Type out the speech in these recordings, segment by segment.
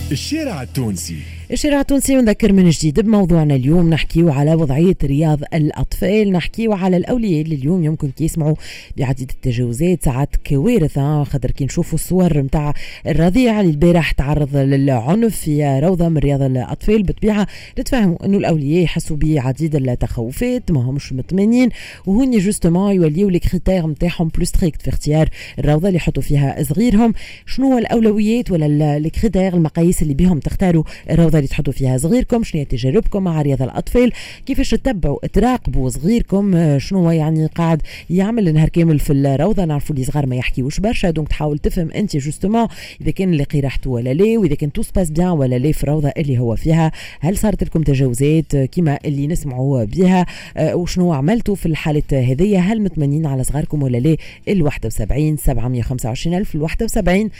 الشارع التونسي. الشارع التونسي نذكر من جديد بموضوعنا اليوم. نحكيو على وضعية رياض الأطفال، نحكيو على الأولياء اللي اليوم يمكن يسمعوا بعديد التجاوزات، ساعات كوارث، خاطر كي نشوفوا الصور متاع الرضيع اللي البارح تعرض للعنف في روضة من رياض الأطفال. بالطبيعة نتفاهموا أنه الأولياء يحسوا بعديد التخوفات، ما همش مطمئنين، وهوني جوستومون يوليو لي كريتير نتاعهم بلو ستريكت في اختيار الروضة اللي يحطوا فيها صغيرهم. شنو الأولويات ولا لي كريتير المقاييس اللي بهم تختاروا الروضة اللي تحطوا فيها صغيركم؟ شنو هي تجاربكم مع رياض الأطفال؟ كيفاش تتبعوا تراقبوا صغيركم؟ شنو يعني قاعد يعمل نهار كامل في الروضة؟ نعرفوا اللي صغار ما يحكيوش برشا، دونك تحاول تفهم انت جوستومون اذا كان اللي قيرحته ولا لا، واذا كان تو سباس بيان ولا لا في الروضة اللي هو فيها. هل صارت لكم تجاوزات كيما اللي نسمعوا بها؟ وشنو عملتوا في الحالة هذية؟ هل مطمئنين على صغاركم ولا لا؟ 71 725 ألف 71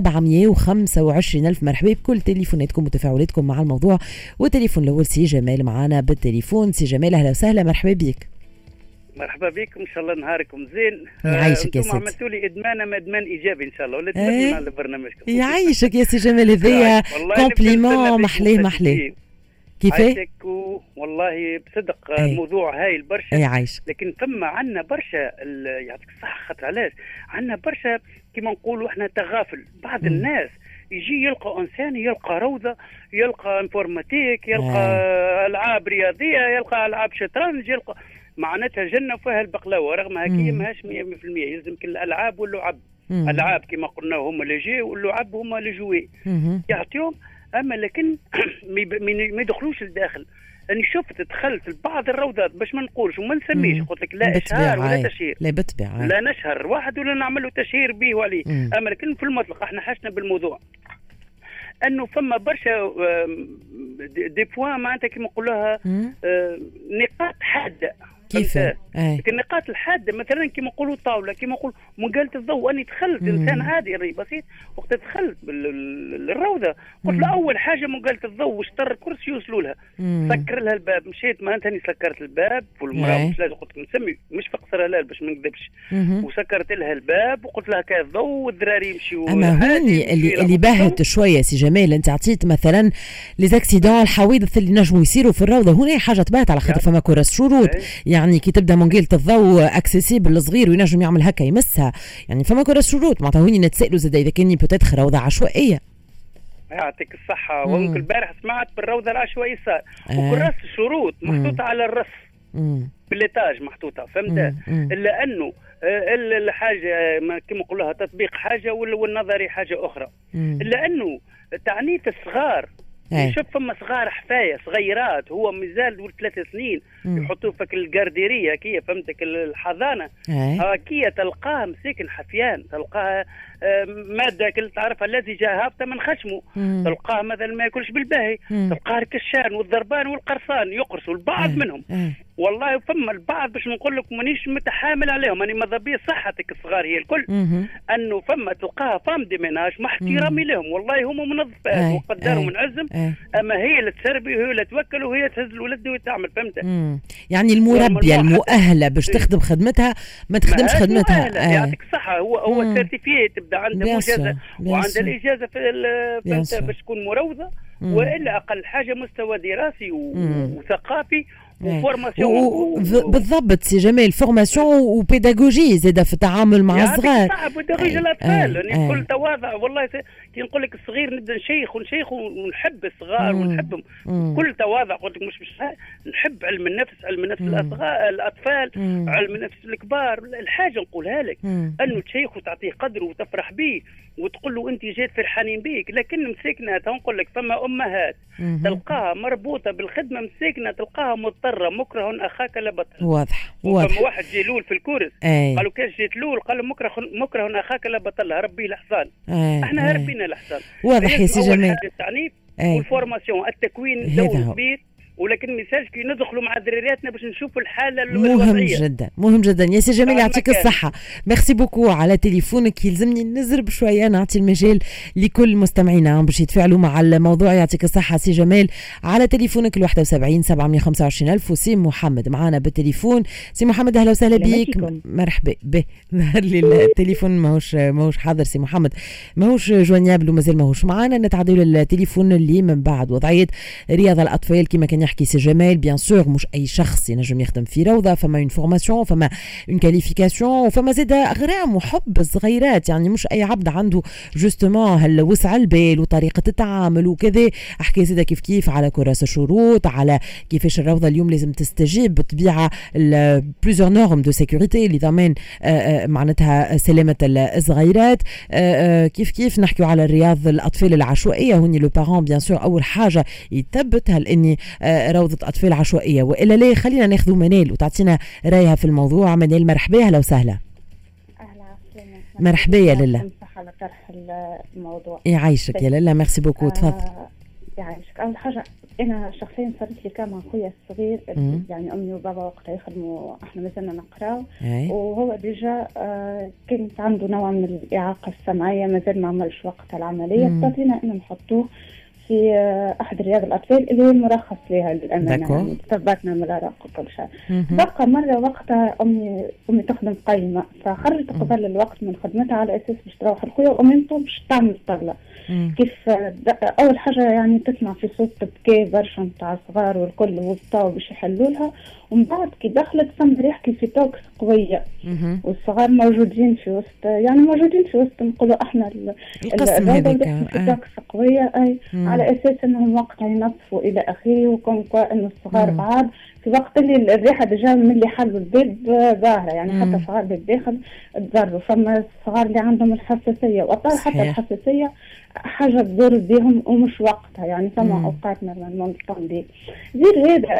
725 ألف. مرحبا بكل تليفوناتكم وتفاعلاتكم مع الموضوع. والتليفون الأول سي جمال معانا بالتليفون. سي جمال أهلا وسهلا، مرحبا بك. مرحبا بكم، ان شاء الله نهاركم زين. يعيشك يا سيدي. عملتوا لي ادمان اما ادمان ايجابي ان شاء الله، ولا تبدل على برنامجكم. يعيشك يا سي جمال، هذيا كومبليمون محليه محليه. كيفاه؟ والله بصدق الموضوع هايل برشا. يعيشك. لكن فما عندنا برشا يعطيك الصحه، خاطر علاش عندنا برشا كيما نقولوا احنا تغافل. بعض الناس يجي يلقى انسان، يلقى روضه، يلقى انفورماتيك، يلقى العاب رياضيه، يلقى العاب شطرنج، يلقى معناتها جنه فيها البقلاوه. رغم هكي ماهاش 100%، يلزم كل الالعاب واللعب. العاب كما قلنا هما اللي جي، واللعب هما اللي جوي يعطيهم. اما لكن ما يدخلوش لداخل. اني شفت دخلت لبعض الروضات باش ما نقولش وما نسميش، قلت لك لا اشهار ولا تشهير، لا بالطبيعه لا نشهر واحد ولا نعمل له تشهير به وعليه. اما لكن في المطلق احنا حشنا بالموضوع انه فما برشا دي بوان معناتها كيما نقولوها نقاط حاده. كيف؟ لكن النقاط الحاده مثلا كيما نقولوا طاوله، كيما نقول مقاله الضوء. اني دخلت انسان عادي ري بسيط، وقت دخلت بالروضه قلت له اول حاجه مقاله الضوء واشتر كرسي يوصلوا لها، سكر لها الباب. مشيت معناتها اني سكرت الباب والمراه مش لازم، قلت نسمي مش في قصر هلال باش ما نكذبش، وسكرت لها الباب وقلت لها كا الضوء والذراري يمشيوا. اما هوني اللي باهت شويه سي جمال، انت عطيت مثلا لي زاكسيدون، الحوادث اللي نجموا يصيروا في الروضه. هنا حاجه تبات على خاطر فما كرة شروط، يعني كي تبدا منقيلة الضوء اكسيسيبل الصغير وينجم يعمل هكا يمسها، يعني فما كرة شروط. معناتها هوني نتسائلوا زاد اذا كان بوتيتخ روضه عشوائيه. يعطيك الصحه. وممكن البارح سمعت بالروضه العشوائيه صار وكراس الشروط محطوطه على الرف بالإيتاج محطوطه، فهمت؟ الا انه الحاجه كما نقولوها تطبيق حاجه والنظري حاجه اخرى. الا انه تعنيت الصغار. شوف فما صغار حفايه صغيرات، هو مازال ولد 3 سنين يحطوه فك الجارديريه كي فهمتك الحضانه هاكيه، تلقاه مساكن حفيان، تلقاه ماده كل تعرفها الذي جاء هابطه من خشمه، تلقاه مثلا ما ياكلش بالباهي، تلقاه الكشان والضربان والقرصان يقرصوا البعض منهم. والله فما البعض باش نقول لك مانيش متحامل عليهم، اني ماذا بيا صحتك الصغار هي الكل، انه فما تلقاها فام ديميناج مع احترامي لهم، والله هم منظفات وقدروا منعزم، اما هي اللي تسربي وهي اللي توكل وهي تهز الولد وتعمل، فهمت؟ يعني المربيه المؤهله باش تخدم خدمتها ما تخدمش خدمتها. يعطيك الصحه. هو السيرتيفيكيت تبدا عنده مجازه وعنده الاجازه في باش تكون مروضه، والا اقل حاجه مستوى دراسي وثقافي وفورماسيون. بالضبط سي جمال، فورماسيون وبيداغوجي زاده في التعامل مع الصغار. صعب بيداغوجي الاطفال. يعني كل تواضع والله كي نقول لك الصغير نبدا نشيخ ونحب الصغار ونحبهم كل تواضع. قلت لك مش نحب علم النفس الاطفال، علم النفس الكبار. الحاجه نقولها لك انه تشيخ وتعطيه قدره وتفرح به وتقول له انت جيت فرحانين بيك. لكن مسكنات نقول لك فما امهات تلقاها مربوطه بالخدمه، مسكنه تلقاها مضطره، مكره اخاك لا بطل. واضح. فما واحد جي لول في الكورس قالوا كاش جيت لول قال مكره اخاك لا بطل، ربي الحصان. احنا هربينا الحصان. واضح يا سي جمال. التعنيف والفورماسيون، التكوين دور كبير ولكن ميساج كي ندخلوا مع درارياتنا باش نشوفوا الحاله مهم جدا مهم جدا. يا سي جميل يعطيك الصحه، ميرسي بوكو على تليفونك. يلزمني نزرب شويه نعطي المجال لكل مستمعينا باش يتفاعلوا مع الموضوع. يعطيك الصحه سي جمال على تليفونك 71 725 ألف. وسي محمد معنا بالتليفون. سي محمد اهلا وسهلا بك. مرحبا به. ظهر لي التليفون ماهوش حاضر سي محمد، ماهوش جوانيابل ومازال ماهوش معنا. نتعدوا للتليفون اللي من بعد وضعيه رياض الاطفال كما كان يحكي سي جمال. بيان سور مش اي شخص ينجم يخدم في روضه، فما اون فورماسيون، فما اون كاليفيكاسيون، وفما زاد غرام وحب الصغيرات. يعني مش اي عبد عنده جوستومون هالوسع البال وطريقه التعامل وكذا. احكي زاد كيف على كراس الشروط، على كيفاش الروضه اليوم لازم تستجيب بالطبيعه بلوزيور نورم دو سيكوريتي لضمان معناتها سلامه الصغيرات. كيف نحكيو على الرياض الاطفال العشوائيه. هوني لو بارون بيان سور اول حاجه يثبت هل اني روضه اطفال عشوائيه والا لا. خلينا ناخذ منال وتعطينا رايها في الموضوع. منال مرحبا اهلا وسهلا. اهلا مرحبا يا لاله. على طرح الموضوع. يعيشك يا لاله، ميرسي بوكو. تفضل. يعيشك. اول حاجه انا شخصيا صارت لي كما اخويا الصغير، يعني امي وبابا وقتها يخدموا، احنا مازلنا نقراو، وهو ديجا كانت عنده نوع من الاعاقه السمعيه، مازال ما عملش وقتها العمليه. اضطرينا ان نحطوه في احد رياض الاطفال اللي هو المرخص لها للامانه، يعني ثبتنا من العراق وكل شيء. بقى مره وقتها امي تخدم قايمه، فخرجت قبل الوقت من خدمتها على اساس باش تروح الخويه، وامي باش تعمل طله. كيف اول حاجه يعني تسمع في صوت تبكي برشا نتاع صغار والكل وبطاو باش يحلوا لها، ومن بعد كي دخلت سمع يحكي في توكس قويه، والصغار موجودين في وسط، يعني موجودين في وسط نقولوا احنا القسم هذيك في توكس قويه، اي على اساس انهم وقتها ينظفوا الى اخره، وكون انه الصغار بعاد في وقت اللي الريحه ديجا من اللي حلوا البيت ظاهره، يعني حتى صغار بالداخل تضروا. فما الصغار اللي عندهم الحساسيه واطار حتى الحساسيه حاجه تضر بهم ومش وقتها، يعني ثم اوقات نورمالمون طوندي. زيد هذا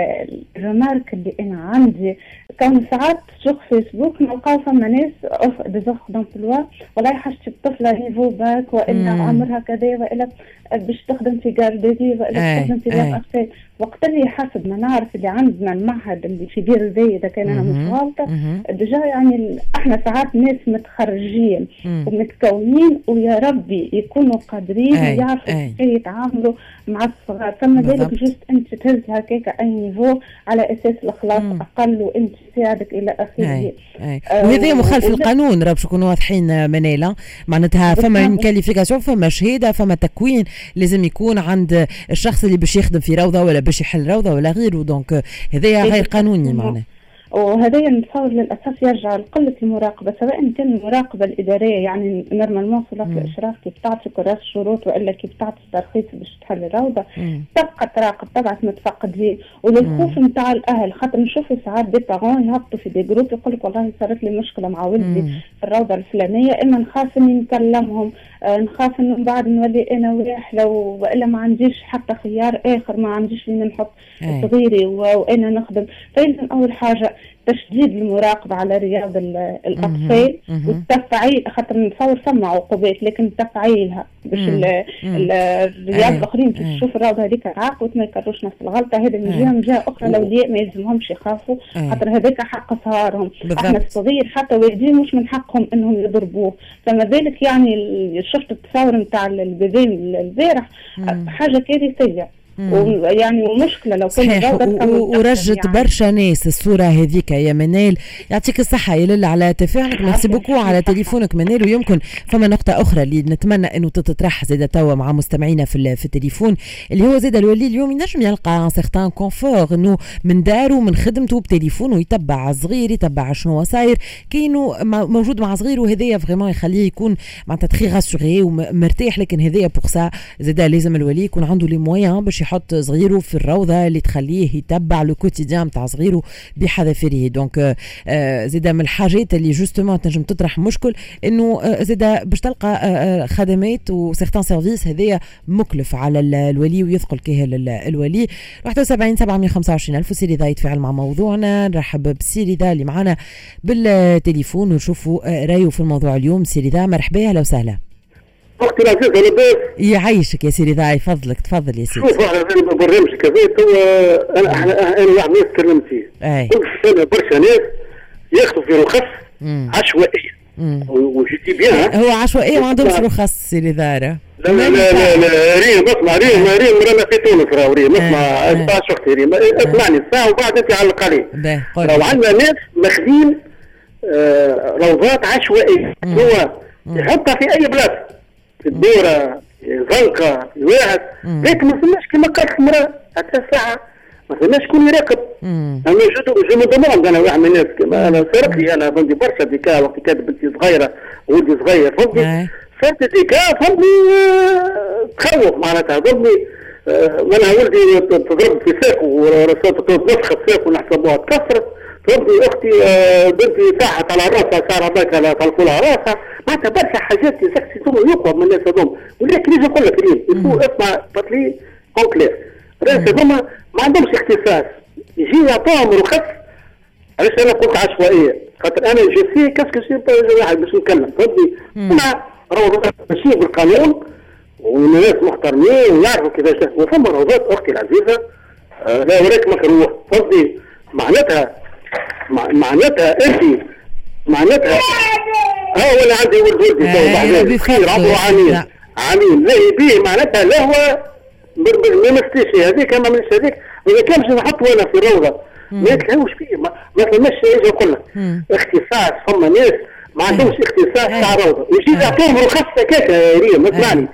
الرمارك اللي انا عندي، كان ساعات تشوف فيسبوك نلقاو فما ناس ديزوغ دونتلوا والله حاجتي الطفله نيفو باك والا عمرها كذا والا باش تخدم في جارديزي والا تخدم في رياض اطفال. وقت اللي حسب ما نعرف اللي عندنا المعهد اللي في دير الزي اذا كان انا مش غلطه ديجا، يعني احنا ساعات ناس متخرجين ومتكونين ويا ربي يكونوا قادرين يعرفوا كيف يتعاملوا مع الصغار. ثم ذلك جست انت تهز هكاك اي نيفو على اساس الخلاص اقل وانت تساعدك الى اخره. وهذا مخالف القانون، راه باش نكونوا واضحين مناله. معناتها فما كاليفيكاسيون، فما شهاده، فما تكوين لازم يكون عند الشخص اللي باش يخدم في روضه ولا باش يحل روضه ولا غيره. دونك هذايا غير قانوني معناه. وهذا نتصور للاسف يرجع لقله المراقبه، سواء كان المراقبه الاداريه، يعني نورمالمون صلاة الاشراف كيف تعطي كراس شروط والا كيف تعطي الترخيص باش تحل الروضه، تبقى تراقب تبعت متفقدين. وللخوف نتاع الاهل، خاطر نشوفوا ساعات دي بارون يهبطوا في دي جروب يقول لك والله صارت لي مشكله مع ولدي في الروضه الفلانيه، اما نخاف اني نكلمهم، نخاف انه من بعد نولي انا واحله والا ما عنديش حتى خيار اخر، ما عنديش وين نحط صغيري وانا نخدم. فلازم اول حاجه تشديد المراقبة على رياض الأطفال والتفعيل، خاطر نتصور ثم عقوبات لكن تفعيلها باش الرياض الآخرين كي تشوف الروضة هذيك عاقبت ما يكرروش نفس الغلطة. هذا من جهة أخرى الأولياء ما يلزمهمش يخافوا، خاطر هذاك حق صغارهم. احنا الصغير حتى والدين مش من حقهم انهم يضربوه. فما بالك يعني شفت التصاور نتاع البيبي البارح حاجة كارثية. ويعني ومشكله لو كان ورجت يعني برشا ناس الصوره هذيك يا منال. يعطيك الصحه يا لاله على تفاعلك، ميرسي بوكو على تليفونك منال. ويمكن فما نقطه اخرى اللي نتمنى انه تتطرح زاده توا مع مستمعينا في التليفون، اللي هو زاده الولي اليوم ينجم يلقى ان سيغتان كونفور انه من داره من خدمته بتليفونه يتبع صغير، يتبع شنو صاير، كاينو موجود مع صغير، وهذايا فريمون يخليه يكون معناتها تري راسوري ومرتاح. لكن هذايا بوغ سا زاده لازم الولي يكون عنده لي مويان باش يحط صغيره في الروضه اللي تخليه يتبع لو كوتيديان تاع صغيره بحذافيره. دونك زاده من الحاجات اللي جوستومون تنجم تطرح مشكل انه زاده باش تلقى خدمات وسيغتان سيرفيس هذايا مكلف على الولي ويثقل كاهل الولي. 71 725 ألف. سيري ذا يتفاعل مع موضوعنا. نرحب بسيري ذا اللي معنا بالتليفون ونشوفوا رايه في الموضوع اليوم. سيري ذا مرحبا اهلا وسهلا. اختي العزيزه لاباس؟ يعيشك يا سيدي ذاي، فضلك تفضل يا سيدي. شوف احنا في برنامج كذا انا واحد الناس تكلمت فيه، قلت فما برشا ناس ياخذوا في رخص عشوائيه وجيتي بيان. هو عشوائيه ما عندهمش رخص سيدي ذاره. لا لا لا لا ريم اسمع، ريم رانا في تونس راهو ريم اسمع اختي ريم اسمعني الساعه وبعد انت علق عليه. راهو عندنا ناس ماخذين روضات عشوائيه، هو يحطها في اي بلاصه، في الدوره، زنقه، واحد، لكن ما فماش كما قالت المراه حتى الساعه ما فماش شكون يراقب. انا جو مو دوموند، انا واحد من الناس كما انا صارت لي، انا عندي برشا ديكا وقت كانت بنتي صغيره ولدي صغير فهمتني، صارت ديكا فهمتني تخوف معناتها فهمتني. وانا ولدي تضرب في ساقه ورصات نسخه ساقه ونحسبوها تكسرت فهمتني. اختي بنتي صاحت على راسها شعرها باكله طلقوا لها راسها، معناتها برشا حاجات يسكسي ثم يقوى من الناس هذوما. ولكن يجي نقول لك اليوم اسمع بطلي اونكلير، الناس هذوما ما عندهمش اختصاص، يجي يعطوهم رخص. علاش انا قلت عشوائيه؟ خاطر انا جو سي كاسكو سي واحد باش نتكلم فهمتني. هنا روضات ماشيين بالقانون والناس محترمين ويعرفوا كيفاش، وفما روضات اختي العزيزه لا وراك مكروه فهمتني. معناتها انت معناتها ولا عندي ولدي خير عمره عامين لا يبيه معناتها لا هو ما مستيش هذيك ما منش هذيك، واذا كان باش نحط وانا في روضه ما يتلهوش فيه ما فماش يجي يقول لك اختصاص. فما ناس ما عندهمش اختصاص تاع روضه يجي يعطيهم رخص هكاك يا ريم اسمعني،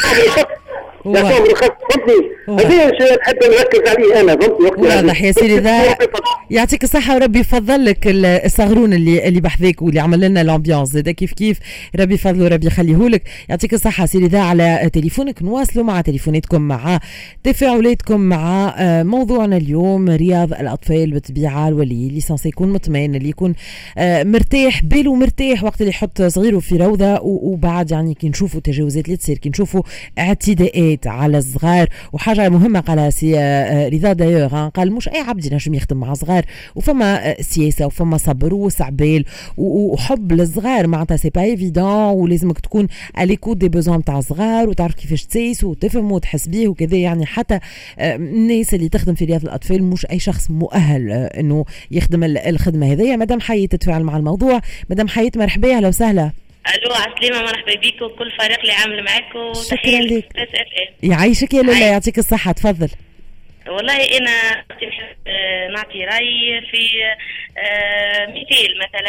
يعطيهم رخص فهمتني. هذا الشيء نحب نركز عليه انا فهمتني. واضح يا سيدي ذا، يعطيك الصحة وربي يفضل لك الصغرون اللي بحذاك واللي عمل لنا الامبيونس زاد كيف ربي يفضله وربي يخليهولك. يعطيك الصحة سيدي ذا على تليفونك. نواصلوا مع تليفوناتكم مع تفاعلاتكم مع موضوعنا اليوم رياض الأطفال بالطبيعة. الولي اللي سانسي يكون مطمئن، اللي يكون مرتاح باله مرتاح وقت اللي يحط صغيره في روضة. وبعد يعني كي نشوفوا تجاوزات اللي تصير، كي نشوفوا اعتداءات على الصغار. وحاجة مهمة قال سي رضا دايوغ، قال مش أي عبد ينجم يخدم مع صغار، وفما سياسة وفما صبر وسعبال وحب للصغار معناتها سي با ايفيدون، ولازمك تكون اليكوت دي بوزون تاع الصغار وتعرف كيفاش تسيس وتفهم وتحس بيه وكذا. يعني حتى الناس اللي تخدم في رياض الأطفال مش أي شخص مؤهل إنه يخدم الخدمة هذه. مدام حية تتفاعل مع الموضوع. مدام حية مرحبا، أهلا وسهلا. الو عسلامة، مرحبا بيك وكل فريق اللي عامل معاكم. شكرا لك، يعيشك يا لله، يعطيك الصحة، تفضل. والله انا نحب نعطي رايي في مثال مثلا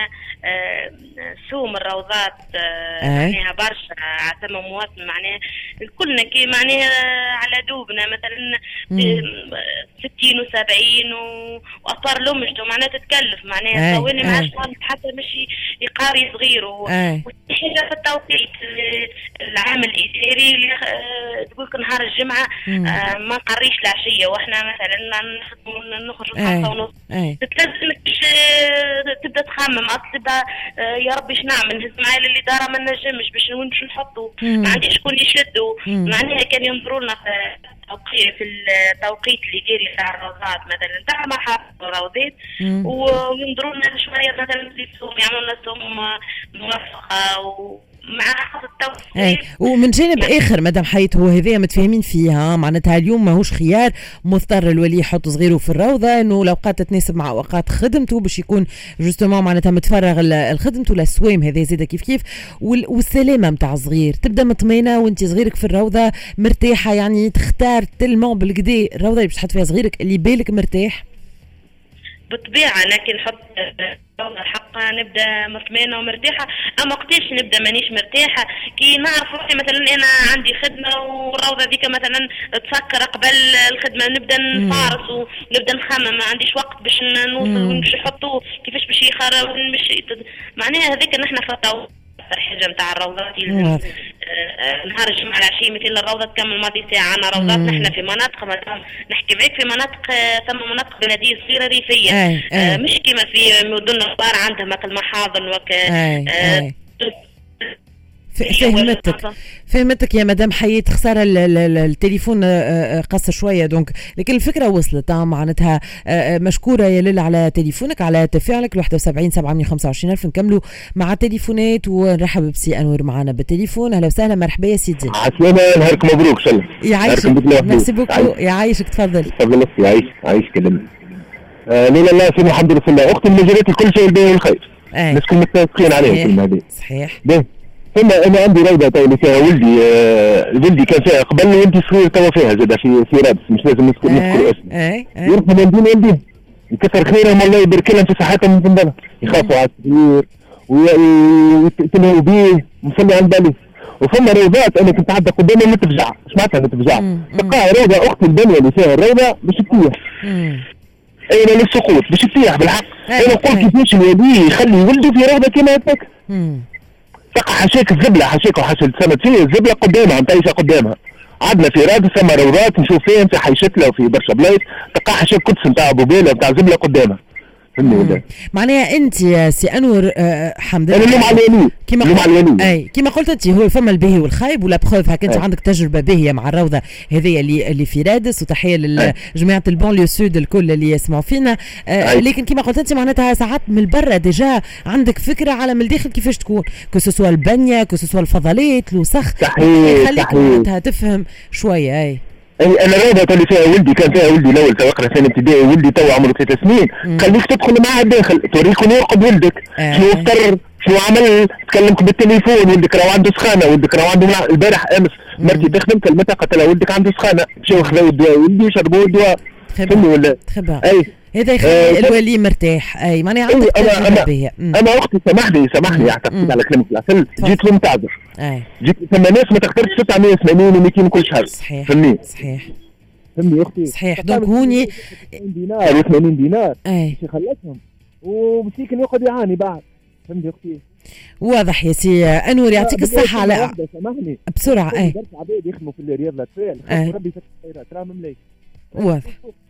سوم الروضات معناها برشا عتم مواطن معناها كلنا كي معناها على دوبنا مثلا 60 و70 واطفال لمجته معناها تتكلف معناها ثواني ما عادش حتى مش يقاري صغير. وحاجه في التوقيت العام الاداري اللي تقول نهار الجمعه ما نقريش العشيه واحنا مثلا نخرج 5:30 تتلزمك تبدا تخمم تبدا يا ربي اش نعمل نهز معايا الاداره ما نجمش باش نحطوا ما عنديش شكون يشدوا معناها كان ينظروا لنا في التوقيت الاداري تاع الروضات مثلا تاع محافظ الروضات وينظروا لنا شويه مثلا في السوم يعملوا لنا سوم موفقه مع التوفيق. ومن جانب اخر مدام حيت هو هذايا متفاهمين فيها معناتها اليوم ماهوش خيار مضطر الولي يحط صغيره في الروضه انه الاوقات تتناسب مع اوقات خدمته باش يكون جوستومون معناتها متفرغ لخدمته للسوام هذا زيد كيف والسلامه نتاع صغير تبدا مطمئنه وانت صغيرك في الروضه مرتاحه يعني تختار تلمون بالكدا الروضه اللي باش تحط فيها صغيرك اللي بالك مرتاح بالطبيعه لكن حط الحق نبدا مطمئنه ومرتاحه. اما وقتاش نبدا مانيش مرتاحه كي نعرف روحي مثلا انا عندي خدمه والروضه ذيك مثلا تسكر قبل الخدمه نبدا نفارس ونبدا نخمم ما عنديش وقت باش نوصل وين باش يحطوه كيفاش باش يخرج معناها هذيك نحن في الطاوله حاجه نتاع الروضات نهار الجمعه العشيه مثل الروضه تكمل ماضي ساعه عنا روضات نحن في مناطق نحكي معك في مناطق ثم مناطق بلديه صغيره ريفيه مش كما في مدن كبار عندهم المحاضن فهمتك يا مدام حيات. خساره التليفون قص شويه دونك، لكن الفكره وصلت. معناتها مشكوره يا ليل على تليفونك، على تفاعلك. 71 725 ألف. نكملوا مع التليفونات ونرحب بسي انور معنا بالتليفون. اهلا وسهلا، مرحبا يا سيدي. عسلامة، نهارك مبروك. سلام يعيشك، ميرسي بوكو. يعيشك، تفضل. تفضل. يعيش كلمة. لا سيدي الحمد لله. اختي اللي جريت كل شيء الباهي والخير، الناس كل متفقين عليهم كلمة هذه. صحيح. ثم انا عندي روضه اللي فيها ولدي كان فيها قبل، وانت صغير توا فيها زاد في رابس، مش لازم نذكر اسمه. يرحم والدين يكثر خيرهم، الله يبارك لهم في صحتهم من بالهم، يخافوا على الصغير ويتلهوا بيه، مصلي على بالي. وفما روضات انا كنت عدى قدامي ما تفجع، ايش معناتها ما تفجع؟ تلقاها روضه اختي البنيه اللي فيها الروضه باش تطيح. اين للسقوط باش تطيح بالحق. انا قلت كيفاش الوالي يخلي ولده في روضه كما هكاك؟ تلقى حاشاك الزبله، حاشاك وحاشا السمت فيه الزبله قدامها مطيشه قدامها. عندنا في رادس ثم روضات نشوف فيها في حي شتله وفي برشا بلايص تلقى حاشاك قدس نتاع بوبيله نتاع زبله قدامها. معناها انت يا سي انور حمد لله اللوم على الولي اي كما قلت انت، هو فما الباهي والخايب ولا بروف. هكا انت عندك تجربه باهيه مع الروضه هذه اللي في رادس، وتحيه لجماعه البانليو سود الكل اللي يسمعوا فينا. لكن كما قلت انت معناتها ساعات من البرا ديجا عندك فكره على من الداخل كيفاش تكون، كسوسوا البنيه كسوسوا الفضلات الوسخ، يخليك معناتها تفهم شويه. انا الروضه اللي فيها ولدي كان فيها ولدي الاول تو يقرا ثاني ابتدائي، ولدي تو عمره 3 سنين. خليك تدخل معاه الداخل توريك وين يرقد ولدك، شنو فطر شنو عمل، تكلمك بالتليفون، ولدك راهو عنده سخانه، ولدك راهو عنده البارح امس مرتي تخدم كلمتها قالت لها ولدك عنده سخانه، مشاو خذاو الدواء ولدي وشربوا الدواء. فهمني ولا؟ هذا يخلي الولي مرتاح. معناها عندك تجربه باهيه. انا اختي سامحني اعتقد على كلامك العسل، جيت لهم تعذر. جيت ثم ناس ما تقدرش تدفع 180 و200 كل شهر. صحيح. فهمني اختي. صحيح. دونك هوني دينار و80 دينار باش يخلصهم، ومسكين يقعد يعاني بعد. فهمتي اختي؟ واضح يا سي انور، يعطيك الصحه. على سامحني بسرعه. برشا عباد يخدموا في الرياض الاطفال، ربي يفتح خيرات راهم ملايين. واضح.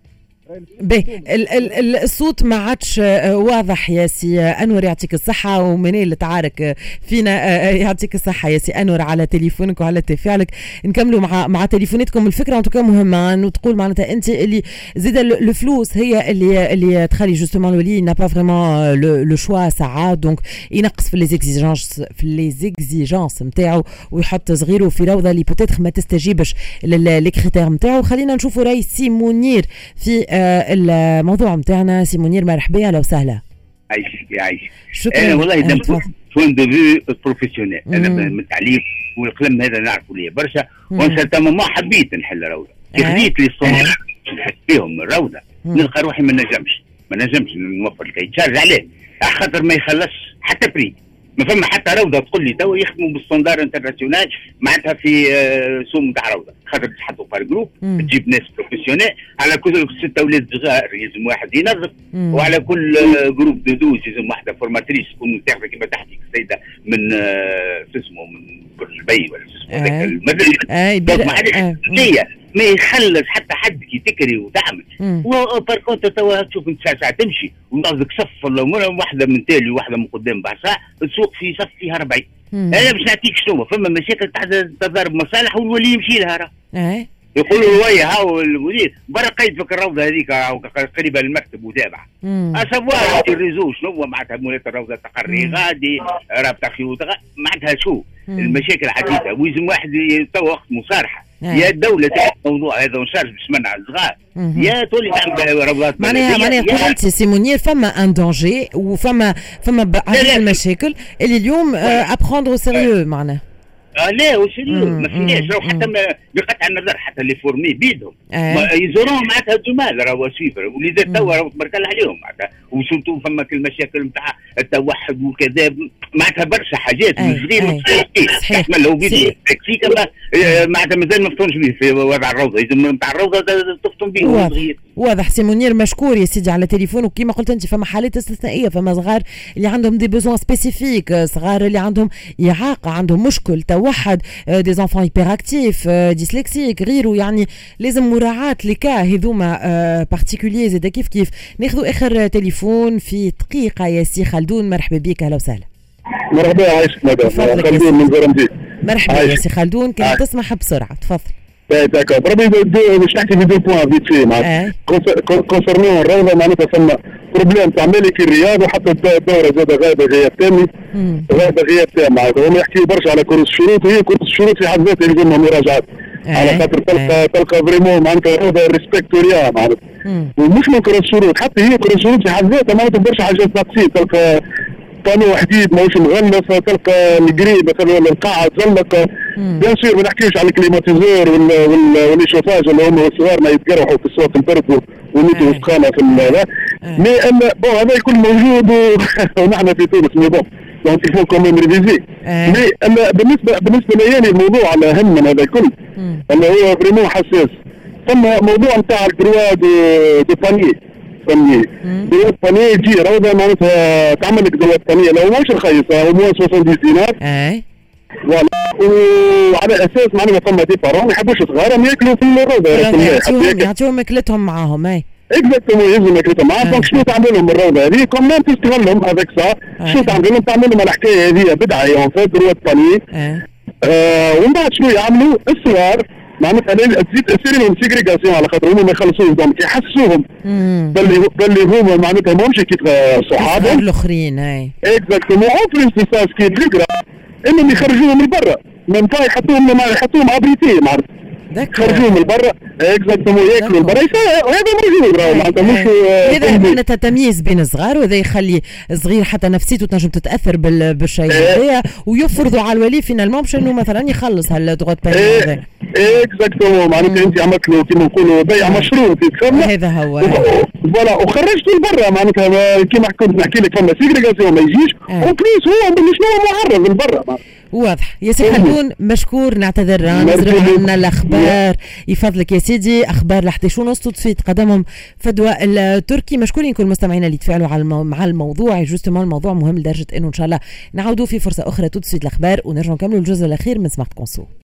الصوت ما عادش واضح يا سي انور، يعطيك الصحه. ومنين اللي تعارك فينا يعطيك الصحه يا سي انور على تليفونك وعلى تفاعلك. نكملوا مع تليفوناتكم. الفكره انتو مهمه انه تقول معناتها انت اللي زيد الفلوس هي اللي تخلي جوستومون الولي نا با فريمون لو شوا ساعات، دونك ينقص في لي زيكزيجونس نتاعو ويحط صغيره في روضه اللي بوتيتر ما تستجيبش للكريتير نتاعو. خلينا نشوفوا راي سي منير في الموضوع متاعنا. سي منير مرحبا، اهلا وسهلا. يعيشك. شكرا. انا والله بوين دو فيو بروفيسيونيل، انا من التعليم والقلم هذا نعرفوا ليه برشا، وانا سالتهم ما حبيت نحل روضه، خذيت لي الصناعه نحس بهم الروضه، نلقى روحي ما نجمش نوفر الكي تشارج عليه، خاطر ما يخلصش حتى بري. ما فما حتى روضه تقول لي تو يخدموا بالستاندار انترناسيونال معناتها في سوم تاع روضه، خاطر تحطوا بار جروب تجيب ناس بروفيسيونيل، على كل 6 اولاد صغار يلزم واحد ينظف، وعلى كل جروب دو 12 يلزم واحده فورماتريس تكون متاخده كما تحكي السيده من اسمه من برجبي ولا اسمه ذاك المدرسه. ما يخلص حتى حد كي تكري وتعمل. وباركونت توا تشوف انت ساعه تمشي ونقصدك صف ولا واحده من تالي وواحده من قدام بعد تسوق في صف فيها 40. انا باش نعطيك شنو فما مشاكل تحت تضارب مصالح والولي يمشي لها راه. يقولوا له ويا هاو المدير برا قيد فك الروضه هذيك قريبه للمكتب وتابعه. اسبوع الريزو شنو معناتها مولات الروضه تقري غادي رابطه خيوط معناتها شو المشاكل عديده، ويلزم واحد تو وقت مصارحه. يا الدولة تعمل الموضوع هذا ونشارج باش تمنع الصغار، يا تولي تعمل روضات. معناها قلت سي منير فما ان دونجي وفما عديد المشاكل اللي اليوم ابخوندر سيريو معناها. لا وسيريو ما فيناش حتى بقطع النظر حتى اللي فورمي بيدهم يزوروهم معناتها الجمال راهو سويفر وليدات توا راهو تبارك الله عليهم معناتها، وسورتو فما المشاكل نتاع التوحد وكذا معناتها برشا حاجات صغير صحيح لو بيدي تاكسي كما معناتها مازال ما فطنش به في وضع الروضه، لازم نتاع الروضه تفطن به صغير. واضح سي منير، مشكور يا سيدي على تليفونك. كيما قلت انت فما حالات استثنائيه، فما صغار اللي عندهم دي بوزوان سبيسيفيك، صغار اللي عندهم اعاقه عندهم مشكل توحد، دي زانفون هيبر اكتيف ديسلكسيك غيره، يعني لازم مراعاه لكا هذوما بارتيكولير زاد. كيف ناخذوا اخر تليفون في دقيقه يا سي خلدون، مرحبا بك اهلا وسهلا. مرحبا عايشك مدام خلدون من زرمدي. مرحبا يا سي خلدون كنت تسمح بسرعه تفضل. داكور بربي باش نحكي في دو بوان فيت في معناتها كونسيرنون الروضه معناتها ثم بروبليم تاع مالكي الرياض وحتى الدوره زاد غايبه غياب تامي غايبه غياب تام معناتها هما يحكيوا برشا على كروس الشروط وهي كروس الشروط في حد ذاتها لازمها مراجعات على خاطر تلقى فريمون معناتها روضه ريسبكتوريا معناتها ومش من كروس الشروط حتى هي كروس الشروط في حد ذاتها معناتها برشا حاجات ناقصين تلقى بانو حديد ماهوش مغلف تلقى القريب مثلا ولا القاعه تزلق بيان سور ما نحكيوش على الكليماتيزور واللي شوفاج اللي هما الصغار ما يتقرحوا في السوق نبردوا ونيتوا سخانه في هذا مي اما بون هذا يكون موجود ونحن في تونس مي بون دونك يفو كوميم ريفيزي مي اما بالنسبه لي الموضوع على هم من هذا الكل اللي هو فريمون حساس ثم موضوع نتاع الدروا دو باني دوات بانيه يجي روضه معناتها تعمل لك دوات بانيه لو ماهوش رخيصه هو 70 دينار فوالا وعلى اساس معناتها ثم دي بارون ما يحبوش صغارهم ياكلوا في الروضه يعطيوهم اكلتهم معاهم اكزاكتومون يلزم ياكلتهم معاهم دونك شنو تعمل لهم الروضه هذه كومون تستغلهم هذاك سا شنو تعمل لهم الحكايه هذه بدعه اون فيت دوات بانيه ومن بعد شنو يعملوا الصغار معناتها تزيد تصير لهم سيغريغاسيون على خاطر هما ما يخلصوش دونك يحسوهم باللي هما معناتها ماهمش كيف صحابهم الاخرين اكزاكتومون اون بليس دو سا سكي بلو كرا انهم يخرجوهم من برا ما ينفع يحطوهم ابريتي معناتها يخرجوهم من برا اكزاكتومون ياكلوا من برا هذا موجود راهو معناتها مش هذا معناتها تمييز بين الصغار وهذا يخلي الصغير حتى نفسيته تنجم تتاثر بالشيء هذايا ويفرضوا على الولي فينالمون باش انه مثلا يخلص هالدغوت باني هذا اكزاكتومون معناتها انت عملت له كيما نقولوا بيع مشروط هذا هو فوالا وخرجته لبرا معناتها كيما كنت نحكي لك فما سيغريغاسيون ما يجيش وبليس هو شنو معرض لبرا واضح يا سي خلدون مشكور نعتذر نزرع لنا الاخبار يفضلك يا سيدي اخبار ل11:30 تضفيت قدمهم فدوى التركي مشكورين كل مستمعينا اللي تفاعلوا مع الموضوع جوستومون الموضوع مهم لدرجه انه ان شاء الله نعودوا في فرصه اخرى تضفيت الاخبار ونرجع نكملوا الجزء الاخير من سمارت كونسو.